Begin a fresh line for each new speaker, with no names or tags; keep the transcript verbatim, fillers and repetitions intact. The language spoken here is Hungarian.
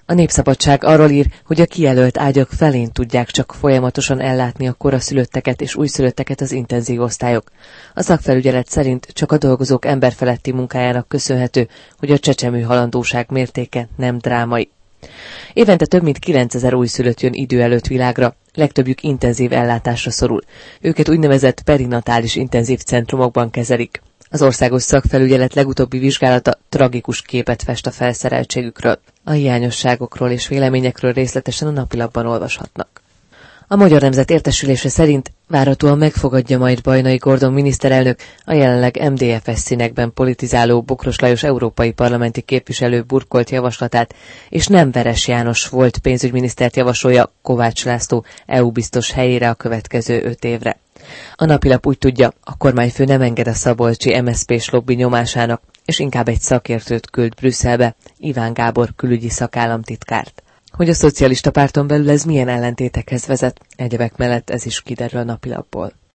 A Népszabadság arról ír, hogy a kijelölt ágyak felén tudják csak folyamatosan ellátni a koraszülötteket és újszülötteket az intenzív osztályok. A szakfelügyelet szerint csak a dolgozók emberfeletti munkájának köszönhető, hogy a csecsemő halandóság mértéke nem drámai. Évente több mint kilencezer újszülött jön idő előtt világra, legtöbbjük intenzív ellátásra szorul. Őket úgynevezett perinatális intenzív centrumokban kezelik. Az országos szakfelügyelet legutóbbi vizsgálata tragikus képet fest a felszereltségükről. A hiányosságokról és véleményekről részletesen a napilapban olvashatnak. A Magyar Nemzet értesülése szerint várhatóan megfogadja majd Bajnai Gordon miniszterelnök a jelenleg em dé ef es színekben politizáló Bokros Lajos európai parlamenti képviselő burkolt javaslatát, és nem Veres János volt pénzügyminisztert javasolja Kovács László é u-biztos helyére a következő öt évre. A napilap úgy tudja, a kormányfő nem enged a szabolcsi em es zé pés lobby nyomásának, és inkább egy szakértőt küld Brüsszelbe, Iván Gábor külügyi szakállamtitkárt. Hogy a szocialista párton belül ez milyen ellentétekhez vezet, egyebek mellett ez is kiderül a napilapból.